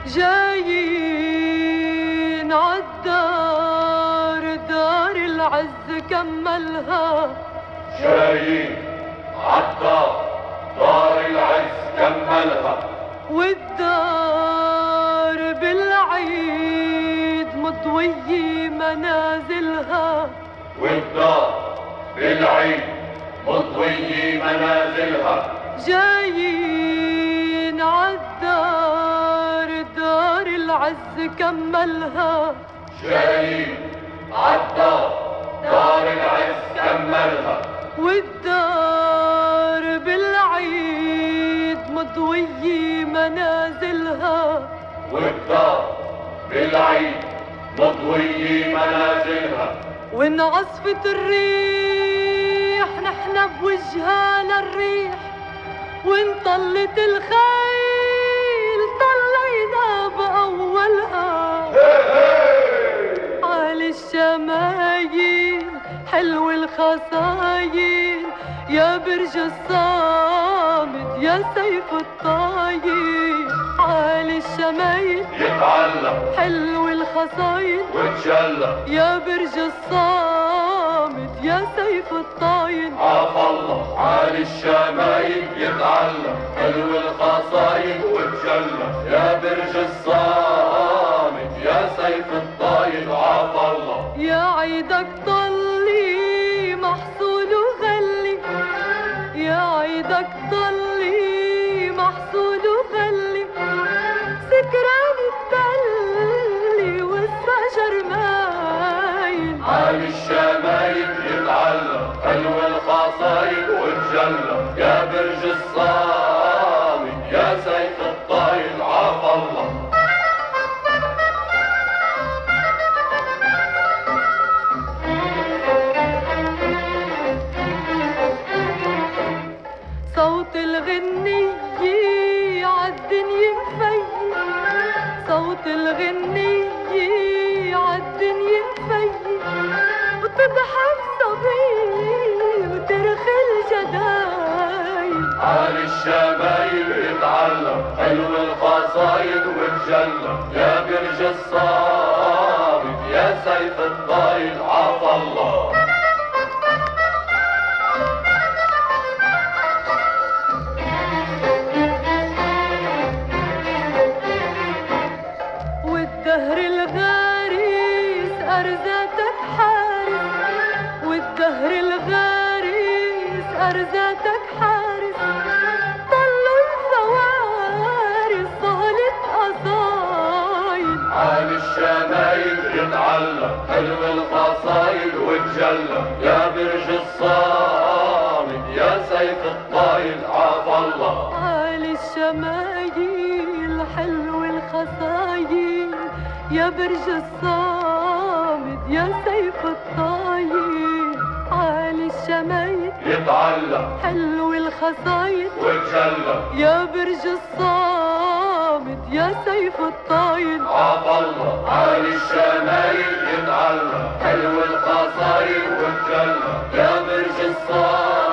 جايين عالدار، دار العز كملها. جايين عالدار، دار العز كملها. والدار بالعيد مضوية منازلها. والدار بالعيد مضوية منازلها. جايين عالدار، دار العز كملها. جايين عالدار، دار العز كملها. والدار بالعيد مضوية منازلها. والدار بالعيد مضوية منازلها. وإن عصفة الريح نحن بوجهها للريح، وإن طلت الخيل طلينا بأولها. عالي الشمايل حلو الخصايل، يا برج الصامد يا سيف الطايل. عالي الشمايل يتعلق حلو الخصايل، وتجلى يا برج الصامد يا سيف الطايل. عاف الله عالي الشمايل يتعلق، حلو الخصايل وتجلى، يا برج الصامد يا سيف الطايل. عاف الله يا عيدك طلي محصول وغلي، يا عيدك طلي محصول وغلي. سكران التلي والشجر مايل. عالي الشمايل يتعلق، حلو الخصايل وتجلى، يا برج الصامد يا سيف الطايل. عاف الله صوت الغنية عالدنيا مفي، صوت الغنية عالدنيا مفي. وتضحك صبي وترخي الجدايل. عالي الشمايل يتعلق، حلو الخصايد وتجلى، يا برج الصامد يا سيف الطايل. عاف الله والدهر الغارس أرزاتك حارس، والدهر الغارس أرزاتك حارس. طلوا الفوارس صهلت أصايل. عالي الشمايل يتعلق، حلو الخصايد وتجلى، يا برج الصامد يا سيف الطايل. عاف الله عالي الشمايل حلو الخصايل، يا برج الصامد يا سيف الطايل. عالي الشمايل يتعلق، حلو الخصايل، وتجلى، يا برج الصامد يا سيف الطايل. عاف الله عالي الشمايل يتعلق، حلو الخصايل وتجلى، يا برج الصامد